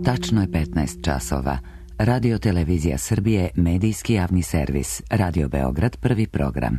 Tačno je 15 časova. Radio Televizija Srbije, medijski javni servis. Radio Beograd, prvi program.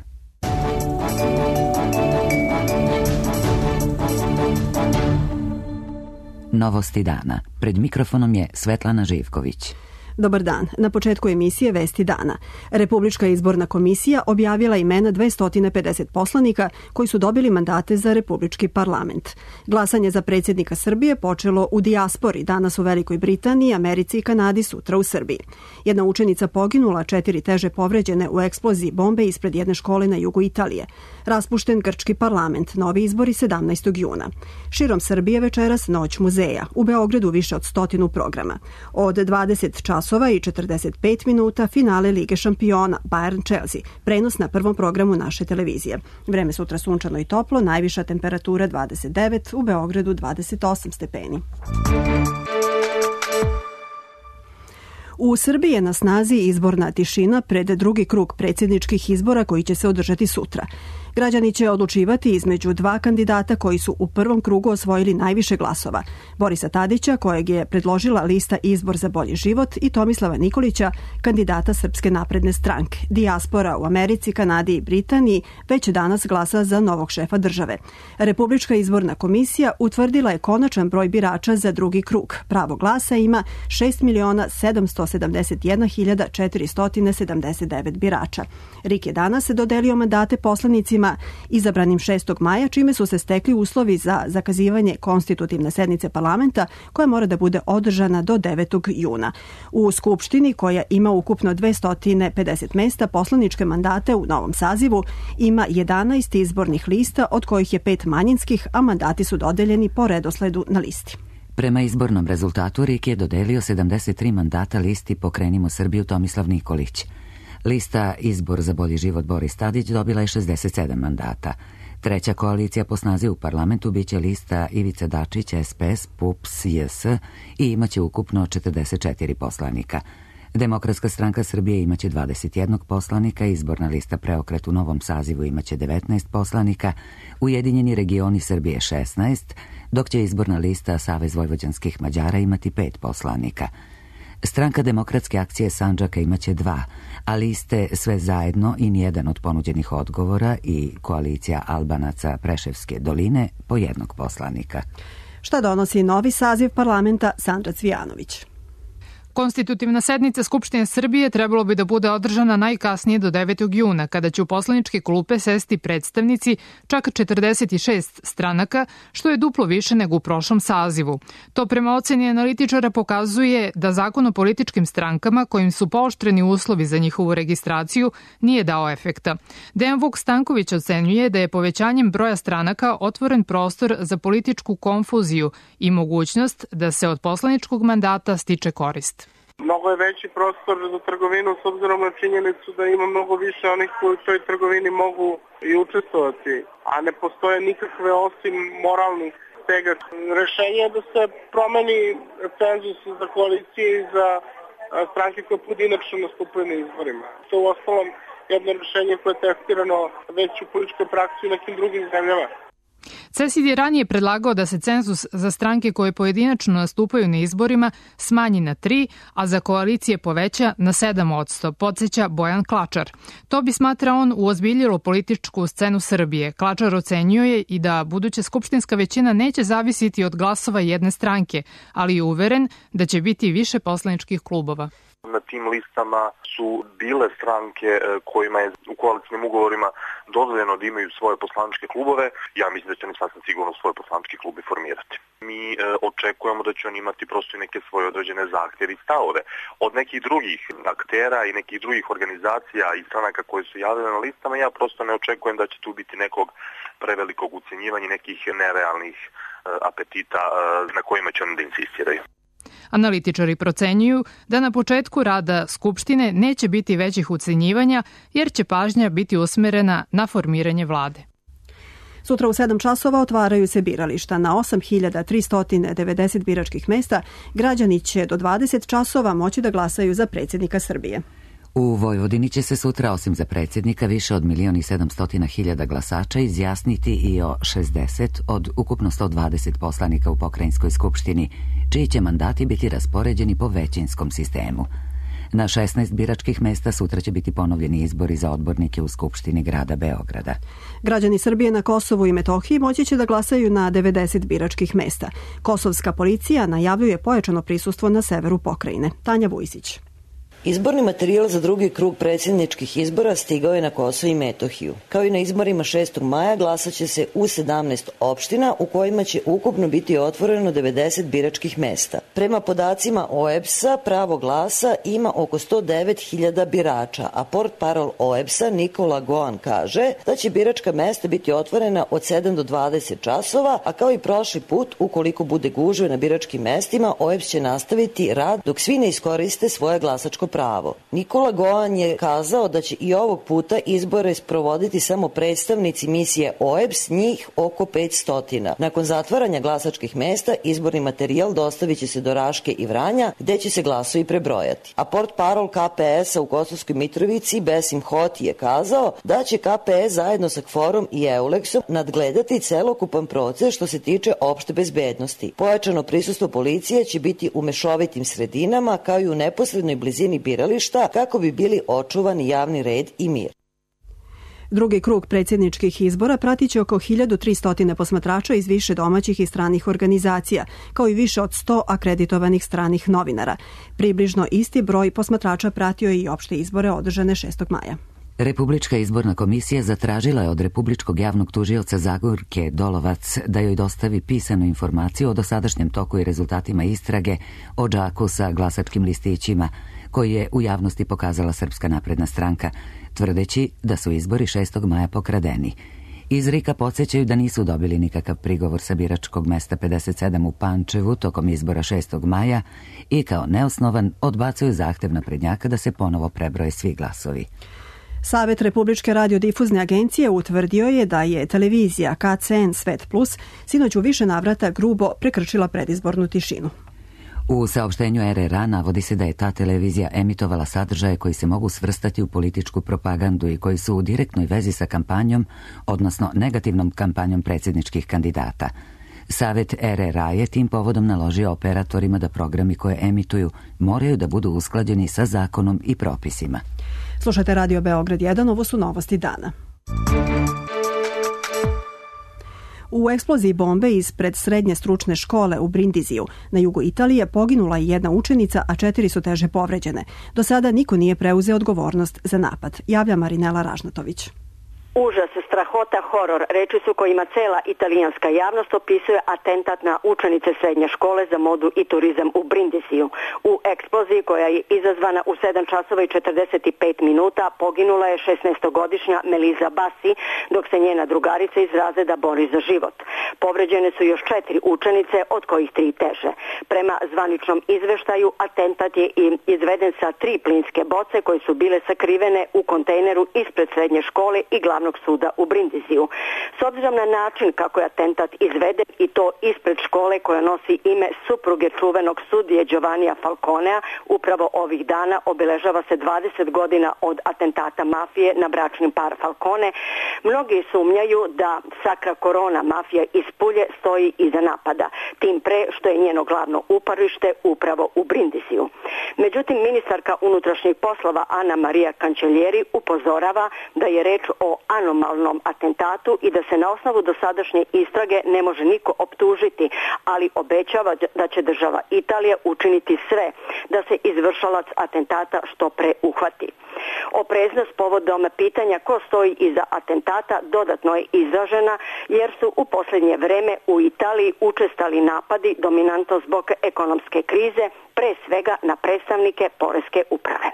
Novosti dana. Pred mikrofonom je Svetlana Živković. Dobar dan. Na početku emisije Vesti dana. Republička izborna komisija objavila imena 250 poslanika koji su dobili mandate za Republički parlament. Glasanje za predsjednika Srbije počelo u dijaspori, danas u Velikoj Britaniji, Americi i Kanadi, sutra u Srbiji. Jedna učenica poginula, 4 teže povređene u eksploziji bombe ispred jedne škole na jugu Italije. Raspušten Grčki parlament, novi izbori 17. juna. Širom Srbije večeras Noć muzeja. U Beogradu više od 100 programa. Od 20 časova i 45 minuta finale Lige šampiona Bayern-Chelsea, prenos na prvom programu naše televizije. Vreme sutra sunčano i toplo, najviša temperatura 29, u Beogradu 28 stepeni. U Srbiji je na snazi izborna tišina pred drugi krug predsjedničkih izbora koji će se održati sutra. Građani će odlučivati između dva kandidata koji su u prvom krugu osvojili najviše glasova. Borisa Tadića, kojeg je predložila lista Izbor za bolji život, i Tomislava Nikolića, kandidata Srpske napredne stranke. Dijaspora u Americi, Kanadi i Britaniji već danas glasa za novog šefa države. Republička izborna komisija utvrdila je konačan broj birača za drugi krug. Pravo glasa ima 6.771.479 birača. RIK je danas dodelio mandate poslanicima izabranim 6. maja, čime su se stekli uslovi za zakazivanje konstitutivne sednice parlamenta koja mora da bude održana do 9. juna. U Skupštini, koja ima ukupno 250 mesta, poslaničke mandate u novom sazivu ima 11 izbornih lista, od kojih je 5 manjinskih, a mandati su dodeljeni po redosledu na listi. Prema izbornom rezultatu RIK je dodelio 73 mandata listi Pokrenimo Srbiju Tomislav Nikolić. Lista Izbor za bolji život Boris Tadić dobila je 67 mandata. Treća koalicija po snazi u parlamentu biće lista Ivica Dačić, SPS, PUPS, JS i imaće ukupno 44 poslanika. Demokratska stranka Srbije imaće 21 poslanika, izborna lista Preokret u novom sazivu imaće 19 poslanika, Ujedinjeni regioni Srbije 16, dok će izborna lista Savez vojvođanskih Mađara imati 5 poslanika. Stranka Demokratske akcije Sandžaka imaće 2, a liste Sve zajedno i nijedan od ponuđenih odgovora i koalicija Albanaca Preševske doline po 1 poslanika. Šta donosi novi saziv parlamenta? Sandra Cvijanović. Konstitutivna sednica Skupštine Srbije trebalo bi da bude održana najkasnije do 9. juna, kada će u poslaničke klupe sesti predstavnici čak 46 stranaka, što je duplo više nego u prošlom sazivu. To prema oceni analitičara pokazuje da Zakon o političkim strankama, kojim su pooštreni uslovi za njihovu registraciju, nije dao efekta. Dejan Vuk Stanković ocenjuje da je povećanjem broja stranaka otvoren prostor za političku konfuziju i mogućnost da se od poslaničkog mandata stiče korist. Mnogo je veći prostor za trgovinu s obzirom na činjenicu da ima mnogo više onih koji u toj trgovini mogu i učestvovati, a ne postoje nikakve osim moralnih stega. Rešenje je da se promeni cenzus za koalicije i za stranke koje pojedinačno nastupaju na izborima. To je u ostalom jedno rešenje koje je testirano već u političkoj praksi u nekim drugim zemljama. CESID je ranije predlagao da se cenzus za stranke koje pojedinačno nastupaju na izborima smanji na 3, a za koalicije poveća na 7%, podsjeća Bojan Klačar. To bi, smatra on, uozbiljilo političku scenu Srbije. Klačar ocenjuje i da buduća skupštinska većina neće zavisiti od glasova jedne stranke, ali je uveren da će biti više poslaničkih klubova. Na tim listama su bile stranke kojima je u koalicijnim ugovorima dozvoljeno da imaju svoje poslaničke klubove. Ja mislim da će oni sasvim sigurno svoje poslaničke klube formirati. Mi očekujemo da će oni imati prosto i neke svoje određene zahtjeve i stavove. Od nekih drugih aktera i nekih drugih organizacija i stranaka koje su javljene na listama, ja prosto ne očekujem da će tu biti nekog prevelikog ucenjivanja, nekih nerealnih apetita na kojima će oni da insistiraju. Analitičari procenjuju da na početku rada Skupštine neće biti većih ucenjivanja, jer će pažnja biti usmerena na formiranje vlade. Sutra u 7 časova otvaraju se birališta. Na 8.390 biračkih mesta građani će do 20 časova moći da glasaju za predsjednika Srbije. U Vojvodini će se sutra, osim za predsjednika, više od 1.700.000 glasača izjasniti i o 60 od ukupno 120 poslanika u pokrajinskoj skupštini, čiji će mandati biti raspoređeni po većinskom sistemu. Na 16 biračkih mesta sutra će biti ponovljeni izbori za odbornike u Skupštini grada Beograda. Građani Srbije na Kosovu i Metohiji moći će da glasaju na 90 biračkih mesta. Kosovska policija najavljuje pojačano prisustvo na severu pokrajine. Tanja Vujsić. Izborni materijal za drugi krug predsjedničkih izbora stigao je na Kosovo i Metohiju. Kao i na izborima 6. maja glasaće se u 17 opština u kojima će ukupno biti otvoreno 90 biračkih mesta. Prema podacima OEBS-a pravo glasa ima oko 109.000 birača, a portparol OEBS-a Nikola Goan kaže da će biračka mesta biti otvorena od 7 do 20 časova, a kao i prošli put, ukoliko bude gužve na biračkim mestima, OEBS će nastaviti rad dok svi ne iskoriste svoje glasačko pravo. Nikola Goan je kazao da će i ovog puta izbore sprovoditi samo predstavnici misije OEBS, njih oko 500. Nakon zatvaranja glasačkih mesta, izborni materijal dostavit će se do Raške i Vranja, gde će se glasovi prebrojati. A portparol KPS-a u Kosovskoj Mitrovici, Besim Hoti, je kazao da će KPS zajedno sa KFOR-om i EULEX-om nadgledati celokupan proces što se tiče opšte bezbednosti. Pojačano prisustvo policije će biti u mešovitim sredinama, kao i u neposrednoj blizini birališta, kako bi bili očuvani javni red i mir. Drugi krug predsjedničkih izbora pratit će oko 1300 posmatrača iz više domaćih i stranih organizacija, kao i više od 100 akreditovanih stranih novinara. Približno isti broj posmatrača pratio je i opšte izbore održane 6. maja. Republička izborna komisija zatražila je od Republičkog javnog tužioca Zagorke Dolovac da joj dostavi pisanu informaciju o dosadašnjem toku i rezultatima istrage o džaku sa glasačkim listićima, koji je u javnosti pokazala Srpska napredna stranka, tvrdeći da su izbori 6. maja pokradeni. Iz RIK-a podsjećaju da nisu dobili nikakav prigovor sa biračkog mesta 57 u Pančevu tokom izbora 6. maja i kao neosnovan odbacuju zahtev naprednjaka da se ponovo prebroje svi glasovi. Savet Republičke radiodifuzne agencije utvrdio je da je televizija KCN Svet Plus sinoć u više navrata grubo prekršila predizbornu tišinu. U saopštenju RRA navodi se da je ta televizija emitovala sadržaje koji se mogu svrstati u političku propagandu i koji su u direktnoj vezi sa kampanjom, odnosno negativnom kampanjom predsjedničkih kandidata. Savet RRA je tim povodom naložio operatorima da programi koje emituju moraju da budu usklađeni sa zakonom i propisima. Slušajte Radio Beograd 1, ovo su novosti dana. U eksploziji bombe ispred srednje stručne škole u Brindiziju na jugu Italije poginula je jedna učenica, a 4 su teže povređene. Do sada niko nije preuzeo odgovornost za napad, javlja Marinela Ražnatović. Užas, strahota, horor, reči su kojima cela italijanska javnost opisuje atentat na učenice srednje škole za modu i turizam u Brindisiju. U eksploziji koja je izazvana u 7 časova i 45 minuta poginula je 16-godišnja Melisa Bassi, dok se njena drugarica iz razreda bori za život. Povređene su još 4 učenice, od kojih 3 teže. Prema zvaničnom izveštaju, atentat je izveden sa 3 plinske boce koje su bile sakrivene u kontejneru ispred srednje škole i glavnog suda u Brindiziju. S obzirom na način kako je atentat izveden i to ispred škole koja nosi ime supruge čuvenog sudije Giovannija Falconea, upravo ovih dana obeležava se 20 godina od atentata mafije na bračni par Falcone. Mnogi sumnjaju da Sacra Corona mafija iz Pulje stoji iza napada, tim pre što je njeno glavno uporište upravo u Brindiziju. Međutim, ministarka unutrašnjih poslova Ana Marija Cancellieri upozorava da je reč o anomalnom atentatu i da se na osnovu dosadašnje istrage ne može niko optužiti, ali obećava da će država Italija učiniti sve da se izvršalac atentata što pre uhvati. Opreznost povodom pitanja ko stoji iza atentata dodatno je izražena jer su u posljednje vreme u Italiji učestali napadi dominantno zbog ekonomske krize, pre svega na predstavnike poreske uprave.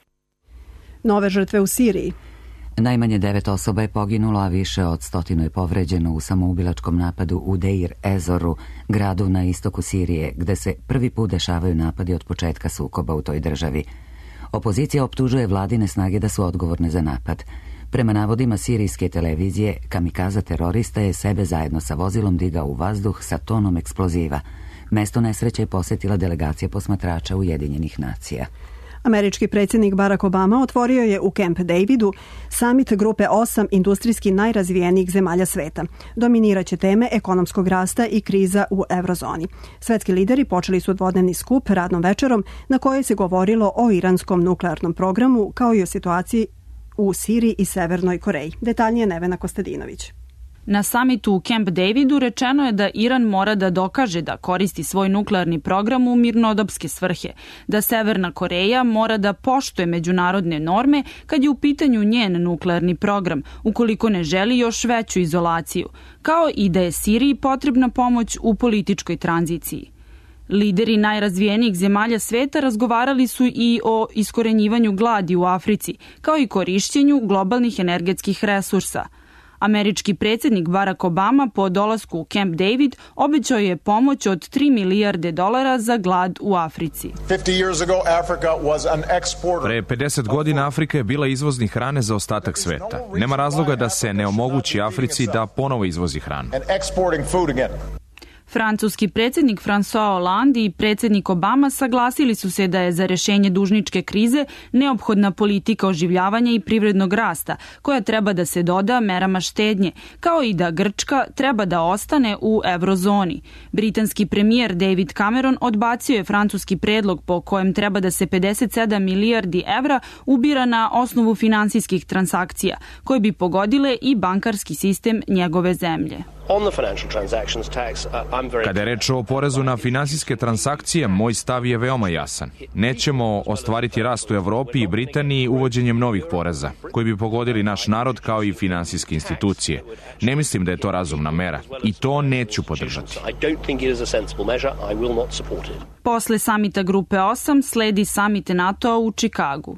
Nove žrtve u Siriji. Najmanje 9 osoba je poginulo, a više od 100 je povređeno u samoubilačkom napadu u Deir Ezoru, gradu na istoku Sirije, gde se prvi put dešavaju napadi od početka sukoba u toj državi. Opozicija optužuje vladine snage da su odgovorne za napad. Prema navodima sirijske televizije, kamikaza terorista je sebe zajedno sa vozilom digao u vazduh sa tonom eksploziva. Mesto nesreće je posjetila delegacija posmatrača Ujedinjenih nacija. Američki predsjednik Barack Obama otvorio je u Camp Davidu samit grupe 8 industrijski najrazvijenijih zemalja sveta. Dominiraće teme ekonomskog rasta i kriza u eurozoni. Svetski lideri počeli su dvodnevni skup radnom večerom na kojoj se govorilo o iranskom nuklearnom programu kao i o situaciji u Siriji i Severnoj Koreji. Detaljnije Nevena Kostadinović. Na samitu u Camp Davidu rečeno je da Iran mora da dokaže da koristi svoj nuklearni program u mirnodopske svrhe, da Severna Koreja mora da poštuje međunarodne norme kad je u pitanju njen nuklearni program, ukoliko ne želi još veću izolaciju, kao i da je Siriji potrebna pomoć u političkoj tranziciji. Lideri najrazvijenijih zemalja sveta razgovarali su i o iskorenjivanju gladi u Africi, kao i korišćenju globalnih energetskih resursa. Američki predsjednik Barack Obama po dolasku u Camp David obećao je pomoć od $3 milijarde za glad u Africi. Pre 50 godina Afrika je bila izvoznik hrane za ostatak sveta. Nema razloga da se ne omogući Africi da ponovo izvozi hranu. Francuski predsjednik François Hollande i predsjednik Obama saglasili su se da je za rješenje dužničke krize neophodna politika oživljavanja i privrednog rasta, koja treba da se doda merama štednje, kao i da Grčka treba da ostane u eurozoni. Britanski premijer David Cameron odbacio je francuski predlog po kojem treba da se 57 milijardi evra ubira na osnovu finansijskih transakcija, koje bi pogodile i bankarski sistem njegove zemlje. Kada je reč o porezu na finansijske transakcije, moj stav je veoma jasan. Nećemo ostvariti rast u Evropi i Britaniji uvođenjem novih poreza, koji bi pogodili naš narod kao i finansijske institucije. Ne mislim da je to razumna mera i to neću podržati. Posle samita Grupe 8 sledi samit NATO-a u Čikagu.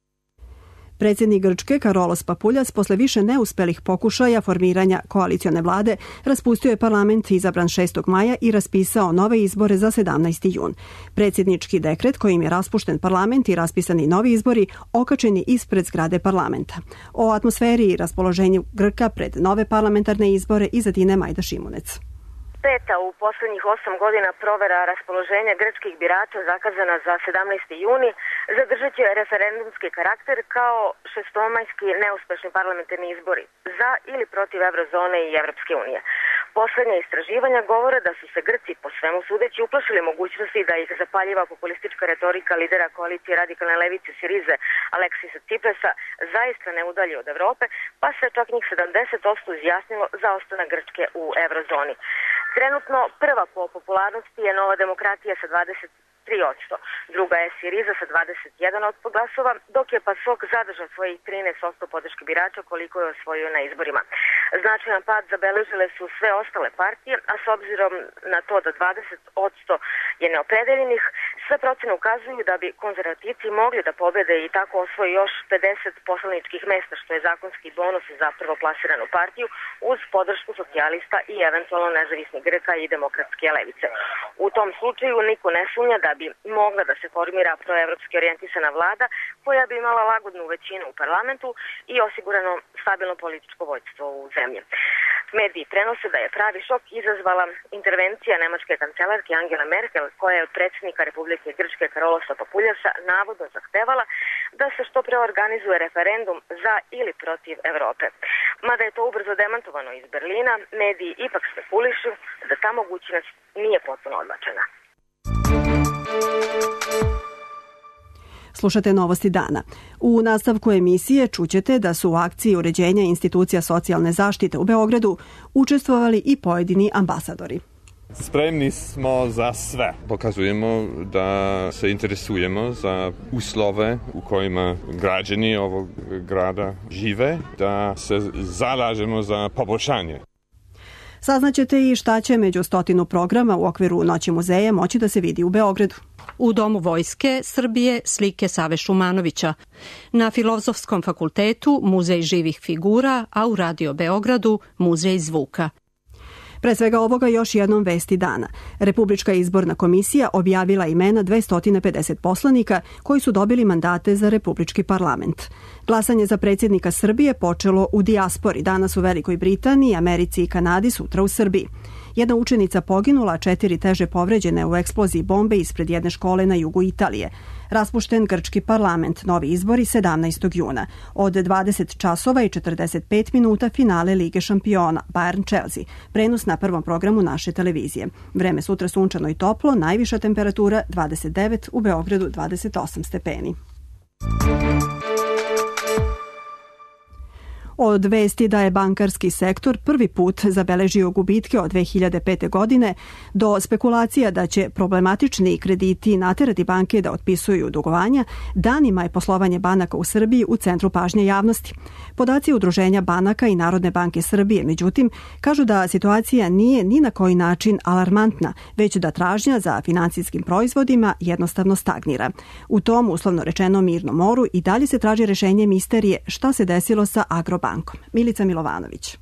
Predsjednik Grčke Karolos Papuljas posle više neuspelih pokušaja formiranja koalicione vlade raspustio je parlament izabran 6. maja i raspisao nove izbore za 17. jun. Predsjednički dekret kojim je raspušten parlament i raspisani novi izbori okačen je ispred zgrade parlamenta. O atmosferi i raspoloženju Grka pred nove parlamentarne izbore izadine Majda Šimunec. Peta u posljednjih 8 godina provera raspoloženja grčkih birača zakazana za 17. juni zadržat će referendumski karakter kao šestomajski neuspešni parlamentarni izbori za ili protiv eurozone i Evropske unije. Posljednje istraživanja govore da su se Grci po svemu sudeći uplašili mogućnosti da ih zapaljiva populistička retorika lidera koalicije radikalne levice Sirize Aleksisa Ciprasa zaista ne udalji od Evrope, pa se čak njih 70% izjasnilo za ostanak Grčke u eurozoni. Trenutno prva po popularnosti je Nova demokratija sa 23%, druga je Siriza sa 21% glasova, dok je PASOK zadržao svojih 13% podrške birača koliko je osvojio na izborima. Značajan pad zabeležile su sve ostale partije, a s obzirom na to da 20% je neopredeljenih, sve procene ukazuju da bi konzervativci mogli da pobede i tako osvoji još 50 poslaničkih mesta, što je zakonski bonus za prvoplasiranu partiju, uz podršku socijalista i eventualno nezavisnih Grka i demokratske levice. U tom slučaju niko ne sumnja da bi mogla da se formira proevropski orijentisana vlada koja bi imala lagodnu većinu u parlamentu i osigurano stabilno političko vođstvo u zemlji. Mediji prenose da je pravi šok izazvala intervencija nemačke kancelarke Angele Merkel, koja je od predsjednika Republike Grčke Karolosa Papuljasa navodno zahtevala da se što pre organizuje referendum za ili protiv Evrope. Mada je to ubrzo demantovano iz Berlina, mediji ipak spekulišu da ta mogućnost nije potpuno odbačena. Slušate Novosti dana. U nastavku emisije čućete da su u akciji uređenja institucija socijalne zaštite u Beogradu učestvovali i pojedini ambasadori. Spremni smo za sve. Pokazujemo da se interesujemo za uslove u kojima građani ovog grada žive, da se zalažemo za poboljšanje. Saznaćete i šta će među 100 programa u okviru Noći muzeja moći da se vidi u Beogradu. U Domu Vojske Srbije slike Save Šumanovića. Na Filozofskom fakultetu Muzej živih figura, a u Radio Beogradu Muzej zvuka. Pre svega ovoga još jednom vesti dana. Republička izborna komisija objavila imena 250 poslanika koji su dobili mandate za Republički parlament. Glasanje za predsjednika Srbije počelo u dijaspori, danas u Velikoj Britaniji, Americi i Kanadi, sutra u Srbiji. Jedna učenica poginula, 4 teže povređene u eksploziji bombe ispred jedne škole na jugu Italije. Raspušten grčki parlament, novi izbori 17. juna. Od 20 časova i 45 minuta finale Lige šampiona, Bayern-Chelsea. Prenos na prvom programu naše televizije. Vreme sutra sunčano i toplo, najviša temperatura 29, u Beogradu 28 stepeni. Od vesti da je bankarski sektor prvi put zabeležio gubitke od 2005. godine do spekulacija da će problematični krediti naterati banke da otpisuju dugovanja, danima je poslovanje banaka u Srbiji u centru pažnje javnosti. Podaci Udruženja banaka i Narodne banke Srbije, međutim, kažu da situacija nije ni na koji način alarmantna, već da tražnja za finansijskim proizvodima jednostavno stagnira. U tom, uslovno rečeno, mirnom moru i dalje se traži rešenje misterije šta se desilo sa Agrobankom. Milica Milovanović.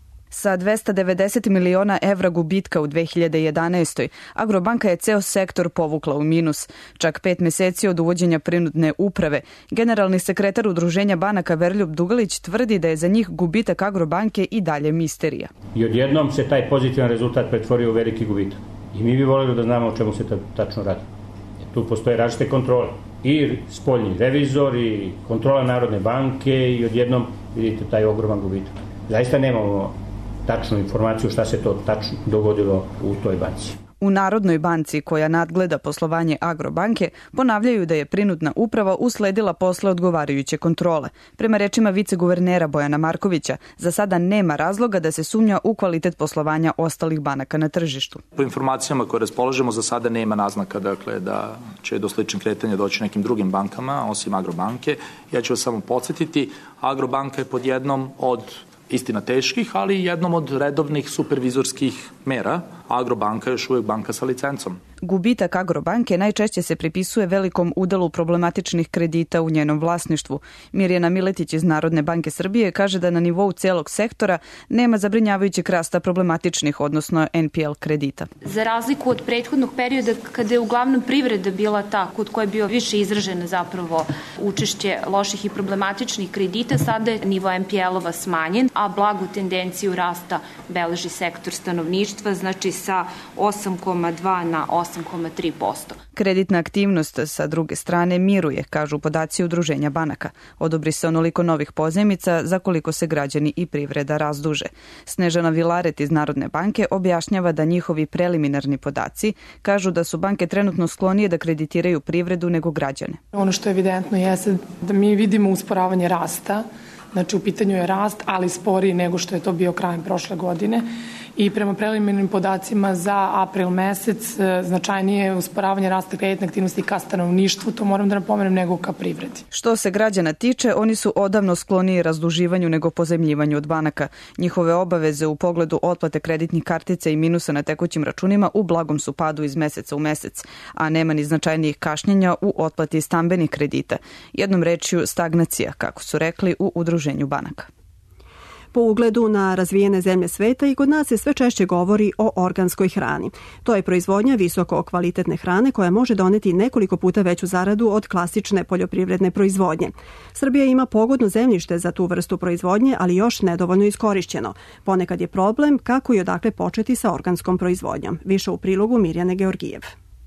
Sa 290 miliona evra gubitka u 2011. Agrobanka je ceo sektor povukla u minus. Čak 5 meseci od uvođenja prinudne uprave. Generalni sekretar Udruženja banaka Verljub Dugalić tvrdi da je za njih gubitak Agrobanke i dalje misterija. I odjednom se taj pozitivan rezultat pretvorio u veliki gubitak. I mi bi voljeli da znamo o čemu se tačno radi. Tu postoje različite kontrole. I spoljni revizor, i kontrola Narodne banke, i odjednom vidite taj ogroman gubitak. Zaista nemamo tačnu informaciju šta se to tačno dogodilo u toj banci. U Narodnoj banci, koja nadgleda poslovanje Agrobanke, ponavljaju da je prinudna uprava usledila posle odgovarajuće kontrole. Prema rečima viceguvernera Bojana Markovića, za sada nema razloga da se sumnja u kvalitet poslovanja ostalih banaka na tržištu. Po informacijama koje raspolažemo, za sada nema naznaka da će do sličnih kretanja doći nekim drugim bankama, osim Agrobanke. Ja ću vas samo podsjetiti, Agrobanka je pod jednom od istina teških, ali jednom od redovnih supervizorskih mera. Agrobanka je još uvijek banka sa licencom. Gubitak Agrobanke najčešće se pripisuje velikom udelu problematičnih kredita u njenom vlasništvu. Mirjana Miletić iz Narodne banke Srbije kaže da na nivou celog sektora nema zabrinjavajućeg rasta problematičnih, odnosno NPL kredita. Za razliku od prethodnog perioda kada je uglavnom privreda bila ta kod koja je bio više izraženo zapravo učešće loših i problematičnih kredita, sada je nivo NPL-ova smanjen, a blagu tendenciju rasta beleži sektor stanovništva, znači sa 8,2 na 8,3%. Kreditna aktivnost sa druge strane miruje, kažu podaci Udruženja banaka. Odobri se onoliko novih pozajmica za koliko se građani i privreda razduže. Snežana Vilaret iz Narodne banke objašnjava da njihovi preliminarni podaci kažu da su banke trenutno sklonije da kreditiraju privredu nego građane. Ono što je evidentno jeste da mi vidimo usporavanje rasta. Znači u pitanju je rast, ali sporiji nego što je to bio krajem prošle godine. I prema preliminarnim podacima za april mesec značajnije usporavanje rasta kreditne aktivnosti ka stanovništvu, to moram da napomenem, nego ka privredi. Što se građana tiče, oni su odavno skloniji razduživanju nego pozajmljivanju od banaka. Njihove obaveze u pogledu otplate kreditnih kartica i minusa na tekućim računima u blagom su padu iz meseca u mesec, a nema ni značajnijih kašnjenja u otplati stambenih kredita. Jednom rečju stagnacija, kako su rekli u Udruženju banaka. Po ugledu na razvijene zemlje sveta i kod nas se sve češće govori o organskoj hrani. To je proizvodnja visoko kvalitetne hrane koja može doneti nekoliko puta veću zaradu od klasične poljoprivredne proizvodnje. Srbija ima pogodno zemljište za tu vrstu proizvodnje, ali još nedovoljno iskorišćeno. Ponekad je problem kako i odakle početi sa organskom proizvodnjom. Više u prilogu Mirjane Georgijev.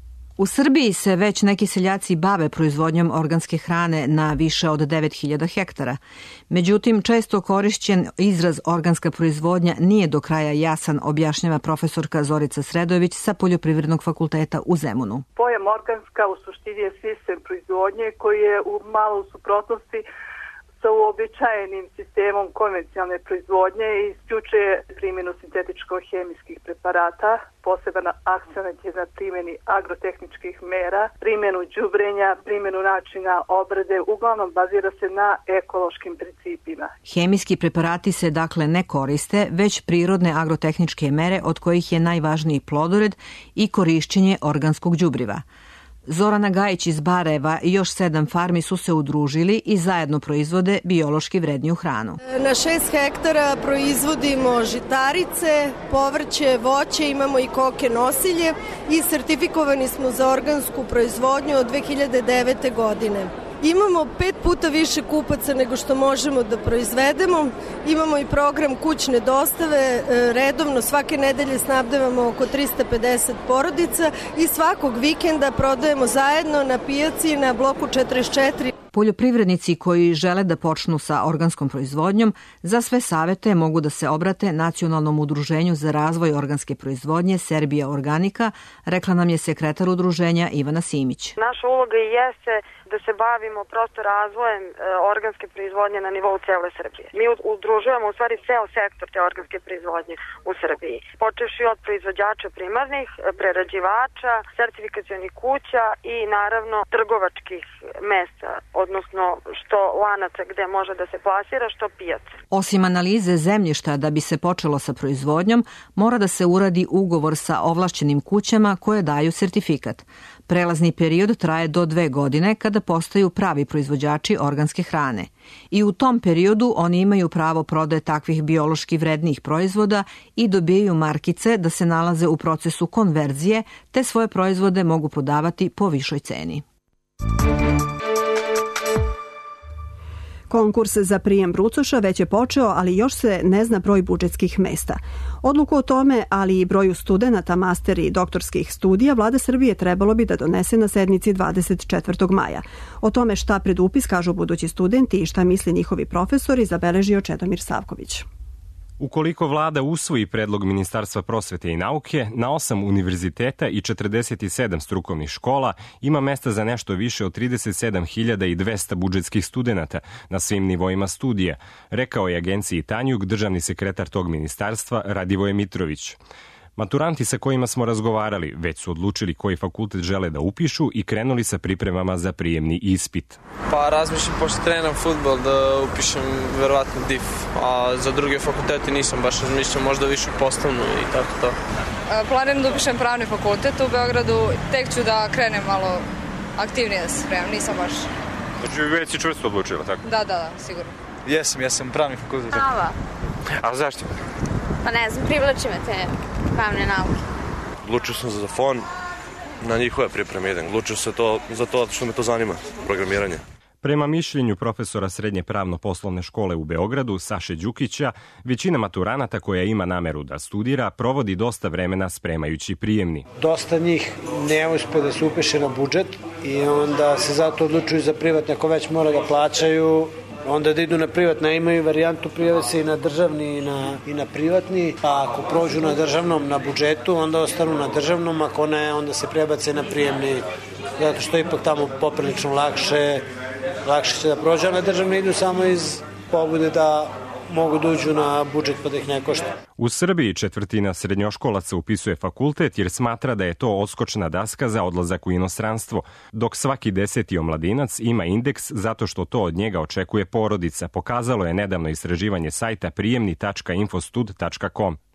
U Srbiji se već neki seljaci bave proizvodnjom organske hrane na više od 9000 hektara. Međutim, često korišćen izraz organska proizvodnja nije do kraja jasan, objašnjava profesorka Zorica Sredojević sa Poljoprivrednog fakulteta u Zemunu. Pojam organska u suštini je sistem proizvodnje koji je u malo suprotnosti sa uobičajenim sistemom konvencionalne proizvodnje i isključuje primjenu sintetičko-hemijskih preparata, poseban akcenat je na primjeni agrotehničkih mera, primjenu đubrenja, primjenu načina obrade, uglavnom bazira se na ekološkim principima. Hemijski preparati se dakle ne koriste, već prirodne agrotehničke mere od kojih je najvažniji plodored i korišćenje organskog đubriva. Zorana Gajić iz Barajeva i još 7 farmi su se udružili i zajedno proizvode biološki vredniju hranu. Na 6 hektara proizvodimo žitarice, povrće, voće, imamo i koke nosilje i sertifikovani smo za organsku proizvodnju od 2009. godine. Imamo 5 puta više kupaca nego što možemo da proizvedemo. Imamo i program kućne dostave. Redovno svake nedelje snabdevamo oko 350 porodica i svakog vikenda prodajemo zajedno na pijaci na bloku 44. Poljoprivrednici koji žele da počnu sa organskom proizvodnjom za sve savete mogu da se obrate Nacionalnom udruženju za razvoj organske proizvodnje Serbija Organika, rekla nam je sekretar udruženja Ivana Simić. Naša uloga i jeste da se bavimo prosto razvojem organske proizvodnje na nivou cele Srbije. Mi udružujemo u stvari ceo sektor te organske proizvodnje u Srbiji. Počevši od proizvođača primarnih, prerađivača, sertifikacionih kuća i naravno trgovačkih mesta, odnosno što lanaca gde može da se plasira, što pijaca. Osim analize zemljišta da bi se počelo sa proizvodnjom, mora da se uradi ugovor sa ovlašćenim kućama koje daju sertifikat. Prelazni period traje do 2 godine kada postaju pravi proizvođači organske hrane. I u tom periodu oni imaju pravo prodaje takvih biološki vrednijih proizvoda i dobijaju markice da se nalaze u procesu konverzije, te svoje proizvode mogu prodavati po višoj ceni. Konkurs za prijem brucoša već je počeo, ali još se ne zna broj budžetskih mesta. Odluku o tome, ali i broju studenata master i doktorskih studija, Vlada Srbije trebalo bi da donese na sednici 24. maja. O tome šta pred upis kažu budući studenti i šta misli njihovi profesori zabeležio Čedomir Savković. Ukoliko vlada usvoji predlog Ministarstva prosvete i nauke, na 8 univerziteta i 47 strukovnih škola ima mesta za nešto više od 37.200 budžetskih studenata na svim nivoima studija, rekao je agenciji Tanjug državni sekretar tog ministarstva Radivoje Mitrović. Maturanti sa kojima smo razgovarali već su odlučili koji fakultet žele da upišu i krenuli sa pripremama za prijemni ispit. Pa razmišljam, pošto trenam fudbal, da upišem verovatno DIF, a za druge fakultete nisam baš razmišljam, možda više poslovnu i tako to. Planiram da upišem pravni fakultet u Beogradu, tek ću da krenem malo aktivnije da se spremam, nisam baš. Znači već si čvrsto odlučila, tako? Da, sigurno. Jesam pravni fakultet. Prava. A zašto? Pa ne znam, privlači me te pravne nauke. Odlučio sam za FON, na njihove pripreme idem. Odlučio sam za to što me to zanima, programiranje. Prema mišljenju profesora Srednje pravno-poslovne škole u Beogradu, Saše Đukića, većina maturanata koja ima nameru da studira provodi dosta vremena spremajući prijemni. Dosta njih ne uspe da se upiše na budžet i onda se zato odlučuju za privatne, ako već mora da plaćaju, onda da idu na privatne, imaju varijantu prijave se i na državni i na privatni, pa ako prođu na državnom, na budžetu, onda ostanu na državnom, ako ne, onda se prebace na prijemni, zato što ipak tamo poprilično lakše će da prođe, a na državni idu samo iz pobude da mogu da uđu na budžet pa da ih ne košta. U Srbiji 1/4 srednjoškolaca upisuje fakultet jer smatra da je to odskočna daska za odlazak u inostranstvo, dok svaki 10. omladinac ima indeks zato što to od njega očekuje porodica, pokazalo je nedavno istraživanje sajta prijemni.infostud.com.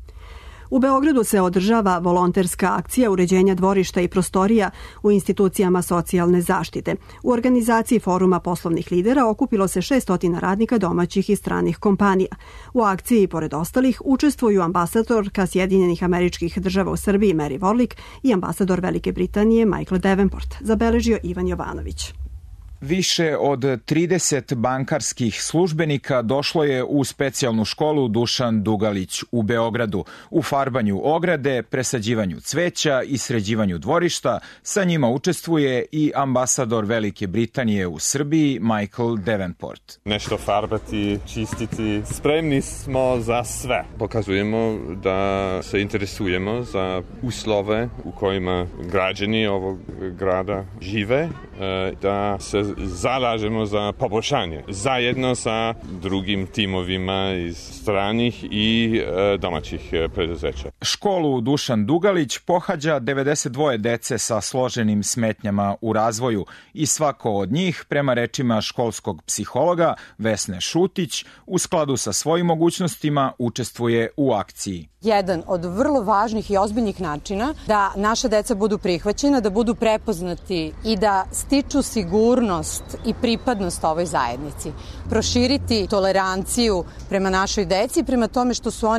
U Beogradu se održava volonterska akcija uređenja dvorišta i prostorija u institucijama socijalne zaštite. U organizaciji Foruma poslovnih lidera okupilo se 600 radnika domaćih i stranih kompanija. U akciji, pored ostalih, učestvuju ambasadorka Sjedinjenih Američkih Država u Srbiji Mary Warlick i ambasador Velike Britanije Michael Davenport, zabeležio Ivan Jovanović. Više od 30 bankarskih službenika došlo je u specijalnu školu Dušan Dugalić u Beogradu u farbanju ograde, presađivanju cveća i sređivanju dvorišta. Sa njima učestvuje i ambasador Velike Britanije u Srbiji Michael Davenport. Nešto farbati, čistiti. Spremni smo za sve. Pokazujemo da se interesujemo za uslove u kojima građani ovog grada žive, da se zalažemo za poboljšanje zajedno sa drugim timovima iz stranih i domaćih preduzeća. Školu Dušan Dugalić pohađa 92 dece sa složenim smetnjama u razvoju i svako od njih, prema rečima školskog psihologa Vesne Šutić, u skladu sa svojim mogućnostima učestvuje u akciji. Jedan od vrlo važnih i ozbiljnih načina da naša deca budu prihvaćena, da budu prepoznati i da stiču sigurnost i pripadnost ovoj zajednici. Proširiti toleranciju prema našoj deci, prema tome što su oni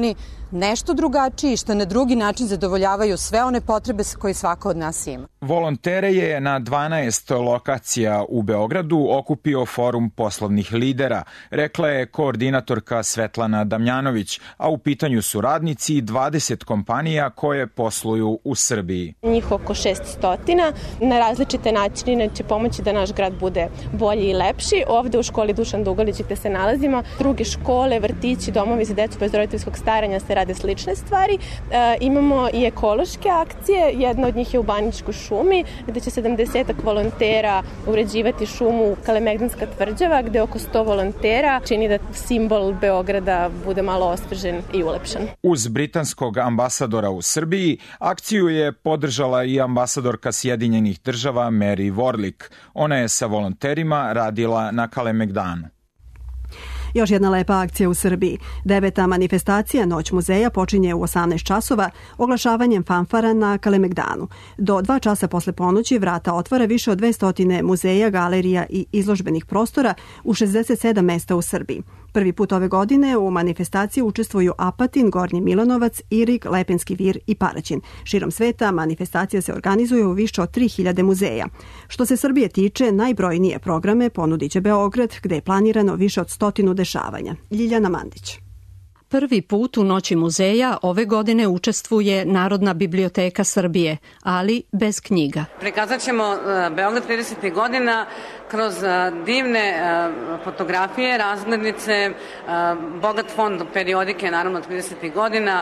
nešto drugačiji i što na drugi način zadovoljavaju sve one potrebe koje svako od nas ima. Volontere je na 12 lokacija u Beogradu okupio forum poslovnih lidera, rekla je koordinatorka Svetlana Damjanović, a u pitanju su radnici 20 kompanija koje posluju u Srbiji. Njih oko 600 na različite načine će pomoći da naš grad bude bolji i lepši. Ovde u školi Dušan Dugalić gde se nalazimo, druge škole, vrtići, domovi za decu bez roditeljskog staranja se rade slične stvari. Imamo i ekološke akcije, jedna od njih je u Banjičkoj šumi, gde će 70 volontera uređivati šumu Kalemegdanska tvrđava, gde oko 100 volontera čini da simbol Beograda bude malo osvežen i ulepšan. Uz britanskog ambasadora u Srbiji, akciju je podržala i ambasadorka Sjedinjenih država Mary Warlick. Ona je sa volonterima radila na Kalemegdanu. Još jedna lepa akcija u Srbiji. 9. manifestacija Noć muzeja počinje u 18 časova oglašavanjem fanfara na Kalemegdanu. Do 2 časa posle ponoći vrata otvara više od 200 muzeja, galerija i izložbenih prostora u 67 mesta u Srbiji. Prvi put ove godine u manifestaciji učestvuju Apatin, Gornji Milanovac, Irig, Lepenski Vir i Paraćin. Širom sveta manifestacija se organizuje u više od 3000 muzeja. Što se Srbije tiče, najbrojnije programe ponudit će Beograd, gde je planirano više od 100 dešavanja. Ljiljana Mandić. Prvi put u Noći muzeja ove godine učestvuje Narodna biblioteka Srbije, ali bez knjiga. Prikazat ćemo Beograd 30. godina kroz divne fotografije, razglednice, bogat fond periodike, naravno 30. godina,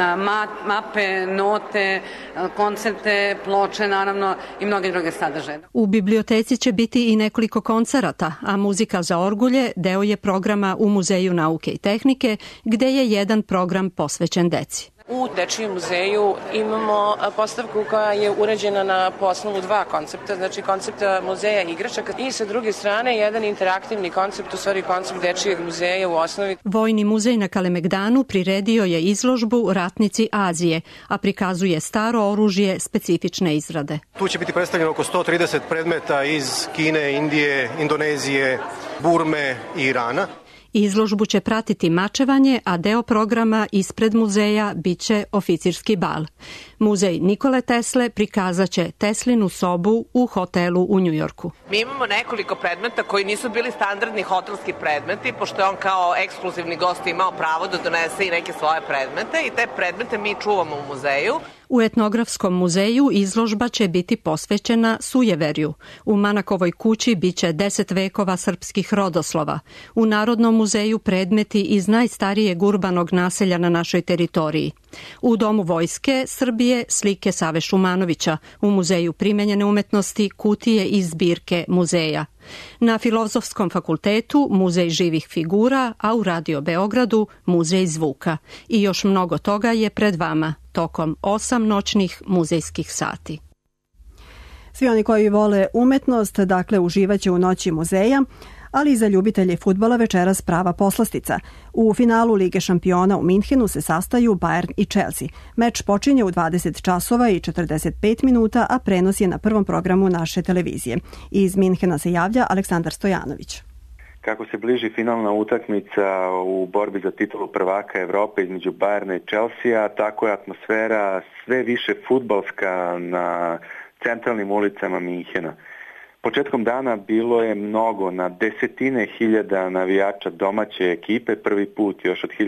mape, note, koncerte, ploče, naravno i mnoge druge sadržaje. U biblioteci će biti i nekoliko koncerata, a muzika za orgulje deo je programa u Muzeju nauke i tehnike, gde je jedan program posvećen deci. U Dečijem muzeju imamo postavku koja je urađena po osnovu 2 koncepta, znači koncept muzeja igračaka i sa druge strane jedan interaktivni koncept, u stvari koncept Dečijeg muzeja u osnovi. Vojni muzej na Kalemegdanu priredio je izložbu Ratnici Azije, a prikazuje staro oružje specifične izrade. Tu će biti predstavljeno oko 130 predmeta iz Kine, Indije, Indonezije, Burme i Irana. Izložbu će pratiti mačevanje, a deo programa ispred muzeja biće oficirski bal. Muzej Nikole Tesle prikazat će Teslinu sobu u hotelu u Njujorku. Mi imamo nekoliko predmeta koji nisu bili standardni hotelski predmeti, pošto je on kao ekskluzivni gost imao pravo da donese i neke svoje predmete i te predmete mi čuvamo u muzeju. U etnografskom muzeju izložba će biti posvećena sujeverju. U Manakovoj kući biće 10 vekova srpskih rodoslova. U Narodnom muzeju predmeti iz najstarijeg urbanog naselja na našoj teritoriji. U Domu vojske Srbije slike Save Šumanovića, u Muzeju primenjene umetnosti kutije iz zbirke muzeja. Na Filozofskom fakultetu Muzej živih figura, a u Radio Beogradu Muzej zvuka. I još mnogo toga je pred vama tokom 8 noćnih muzejskih sati. Svi oni koji vole umetnost, dakle, uživaće u Noći muzeja, ali i za ljubitelje fudbala večeras prava poslastica. U finalu Lige šampiona u Minhenu se sastaju Bayern i Chelsea. Meč počinje u 20 časova i 45 minuta, a prenos je na prvom programu naše televizije. Iz Minhena se javlja Aleksandar Stojanović. Kako se bliži finalna utakmica u borbi za titulu prvaka Evrope između Bayerna i Chelsea, tako je atmosfera sve više fudbalska na centralnim ulicama Minhena. Početkom dana bilo je mnogo, na desetine hiljada navijača domaće ekipe, prvi put još od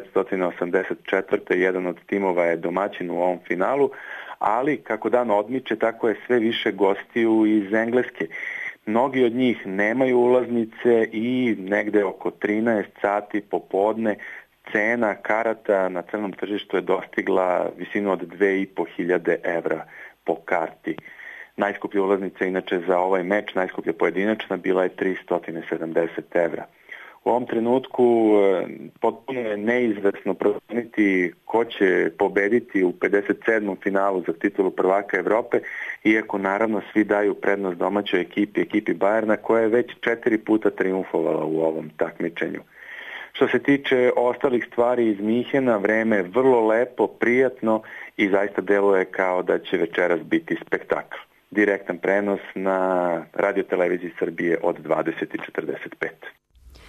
1984. jedan od timova je domaćin u ovom finalu, ali kako dan odmiče, tako je sve više gostiju iz Engleske. Mnogi od njih nemaju ulaznice i negde oko 13 sati popodne cena karata na crnom tržištu je dostigla visinu od 2500 evra po karti. Najskuplja ulaznica inače za ovaj meč, najskuplja pojedinačna, bila je 370 evra. U ovom trenutku potpuno je neizvesno proceniti ko će pobediti u 57. finalu za titulu prvaka Evrope, iako naravno svi daju prednost domaćoj ekipi Bayerna, koja je već 4 puta triumfovala u ovom takmičenju. Što se tiče ostalih stvari iz Minhena, vreme je vrlo lepo, prijatno i zaista deluje kao da će večeras biti spektakl. Direktan prenos na Radio televiziji Srbije od 20:45.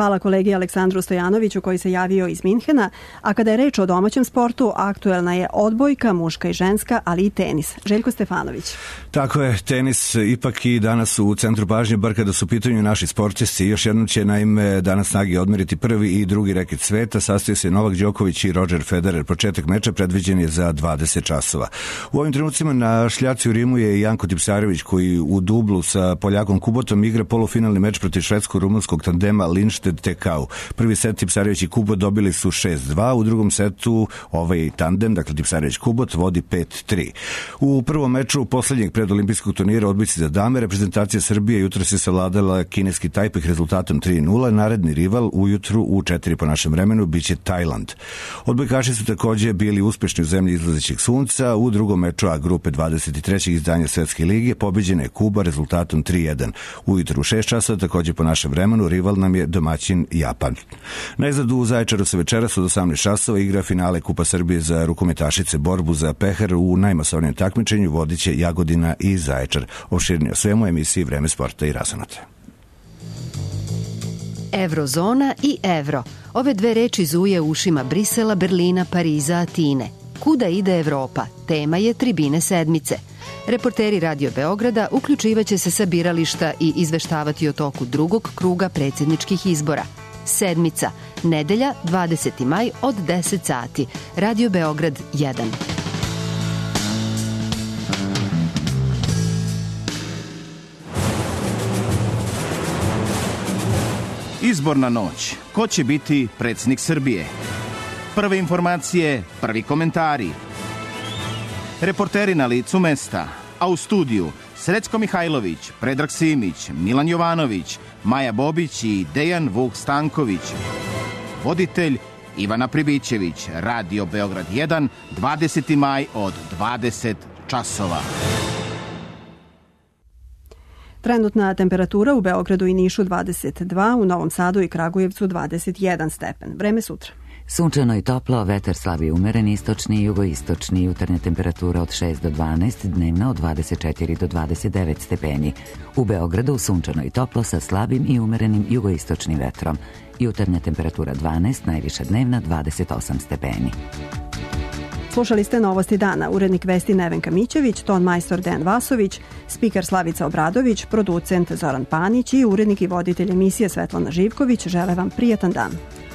Hvala kolegi Aleksandru Stojanoviću koji se javio iz Minhena, a kada je reč o domaćem sportu, aktuelna je odbojka, muška i ženska, ali i tenis. Željko Stefanović. Tako je, tenis ipak i danas u centru pažnje, bar kada su u pitanju naši sportisti. Još jednom će naime danas snage odmeriti prvi i drugi reket sveta. Sastoji se Novak Đoković i Roger Federer. Početak meča predviđen je za 20 časova. U ovim trenucima na šljaci u Rimu je Janko Tipsarević koji u dublu sa Poljakom Kubotom igra polufinalni meč protiv švedsko-rumunskog tandema Lindstedt-Tekau. Prvi set Tipsarević i Kubot dobili su 6-2, u drugom setu ovaj tandem, dakle Tipsarević-Kubot, vodi 5-3. U prvom meču poslednjeg predolimpijskog turnira odbojci za dame, reprezentacija Srbije jutros je savladala kineski Tajpeh rezultatom 3-0. Naredni rival ujutru u 4 po našem vremenu biće Tajland. Odbojkaši su takođe bili uspešni u zemlji izlazećeg sunca. U drugom meču A grupe 23. izdanja Svetske lige pobeđena je Kuba rezultatom 3-1. Ujutru u 6 časa, takođe po našem vremenu, rival nam je domaćin Japan. Najzad u Zaječaru se večeras od 18 časova igra finale Kupa Srbije za rukometašice, borbu za pehar u najmasovnijem takmičenju vodiće Jagodina i Zaječar. Opširnije o svemu emisiji Vreme sporta i razonate. Eurozona i evro. Ove dve reči zuje ušima Brisela, Berlina, Pariza, Atine. Kuda ide Evropa? Tema je Tribine sedmice. Reporteri Radio Beograda uključivaće se sa birališta i izveštavati o toku drugog kruga predsjedničkih izbora. Sedmica, nedelja, 20. maj od 10 sati. Radio Beograd 1. Izborna noć. Ko će biti predsjednik Srbije? Prve informacije, prvi komentari. Reporteri na licu mesta, a u studiju Srećko Mihajlović, Predrag Simić, Milan Jovanović, Maja Bobić i Dejan Vuk Stanković. Voditelj Ivana Pribićević, Radio Beograd 1, 20. maj od 20 časova. Trenutna temperatura u Beogradu i Nišu 22, u Novom Sadu i Kragujevcu 21 stepen. Vreme sutra. Sunčano i toplo, vetar slab i umeren, istočni i jugoistočni, jutarnja temperatura od 6 do 12, dnevna od 24 do 29 stepeni. U Beogradu sunčano i toplo sa slabim i umerenim jugoistočnim vetrom. Jutarnja temperatura 12, najviša dnevna 28 stepeni. Slušali ste Novosti dana, urednik vesti Nevenka Mićević, ton majstor Dejan Vasović, spiker Slavica Obradović, producent Zoran Panić i urednik i voditelj emisije Svetlana Živković. Žele vam prijatan dan.